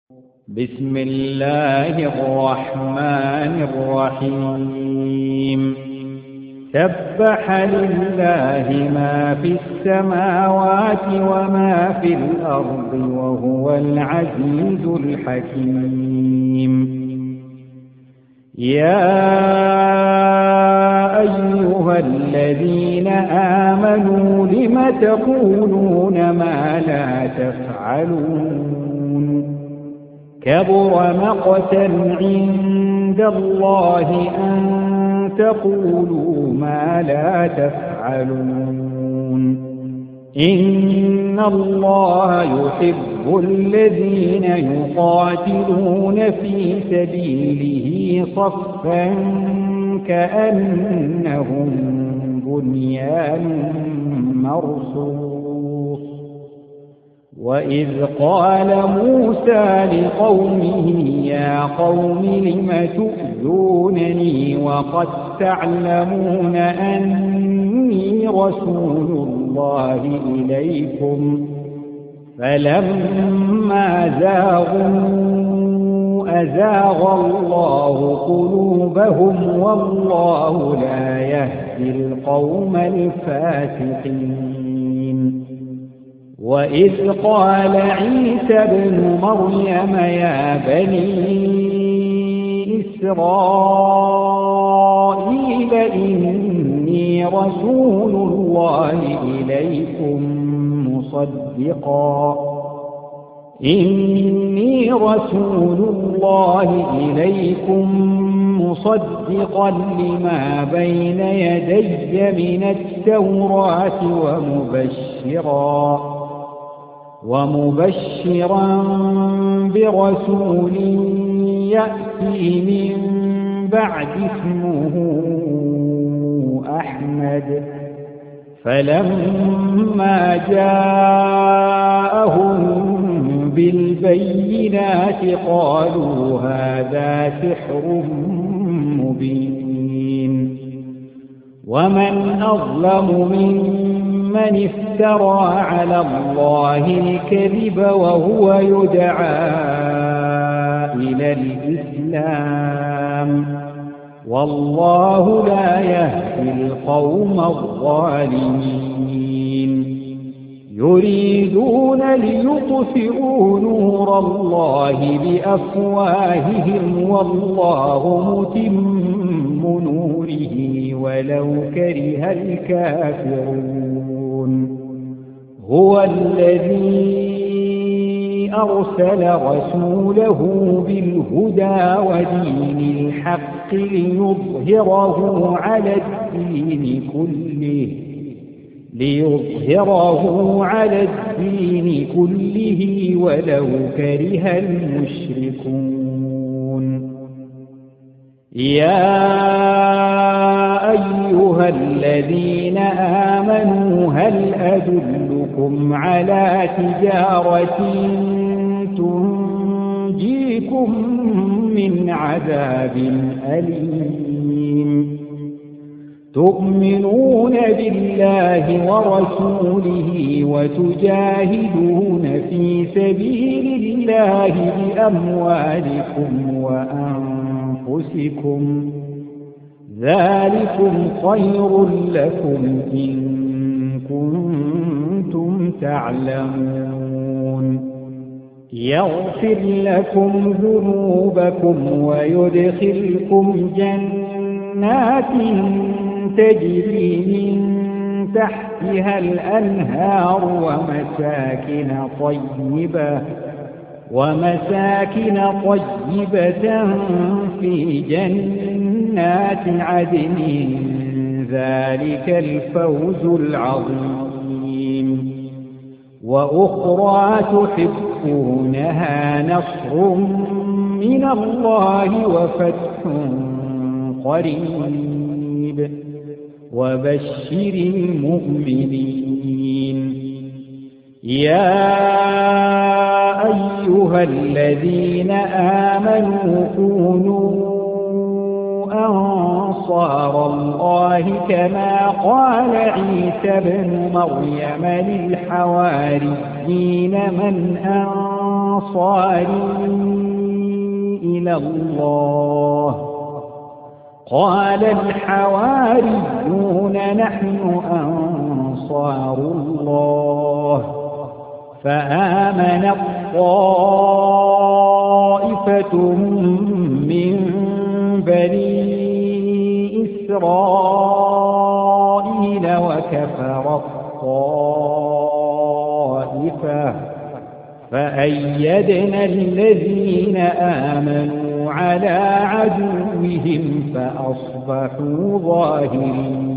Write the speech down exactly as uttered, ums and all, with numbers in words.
بسم الله الرحمن الرحيم سبح لله ما في السماوات وما في الأرض وهو العزيز الحكيم يا أيها الذين آمنوا لم تقولون ما لا تفعلون كبر مقتا عند الله أن تقولوا ما لا تفعلون إن الله يحب الذين يقاتلون في سبيله صفا كأنهم بنيان مرصوص وإذ قال موسى لقومه يا قوم لم تؤذونني وقد تعلمون أني رسول الله إليكم فلما زاغوا أزاغ الله قلوبهم والله لا يهدي القوم الفاسقين وإذ قال عيسى ابن مريم يا بني إسرائيل إني رسول الله إليكم مصدقا إني رسول الله إليكم مصدقا لما بين يدي من التوراة ومبشرا ومبشرا برسول يأتي من بعد اسمه أحمد فلما جاءهم بالبينات قالوا هذا سحر مبين ومن أظلم ممن افترى على الله الكذب وهو يدعى إلى الإسلام والله لا يهدي القوم الظالمين يريدون ليطفئوا نور الله بأفواههم والله متم نوره ولو كره الكافرون هو الذي أرسل رسوله بالهدى ودين الحق ليظهره على الدين كله ليظهره على الدين كله ولو كره المشركون يا أيها الذين آمنوا هل أدلكم على تجارة تنجيكم من عذاب أليم تؤمنون بالله ورسوله وتجاهدون في سبيل الله بأموالكم وأنفسكم ذلكم خير لكم إن كنتم تعلمون يغفر لكم ذنوبكم ويدخلكم جنات تجري من تحتها الأنهار ومساكن طيبة ومساكن طيبة في جنات عدن ذلك الفوز العظيم وأخرى تحبونها نصر من الله وفتح قريب وبشر المؤمنين يا أيها الذين آمنوا كونوا أنصار الله كما قال عيسى ابن مريم للحواريين من أنصاري إلى الله. قال الحواريون نحن أنصار الله. فآمنت طائفة من بني إسرائيل وكفرت طائفة فأيدنا الذين آمنوا على عدوهم فأصبحوا ظاهرين.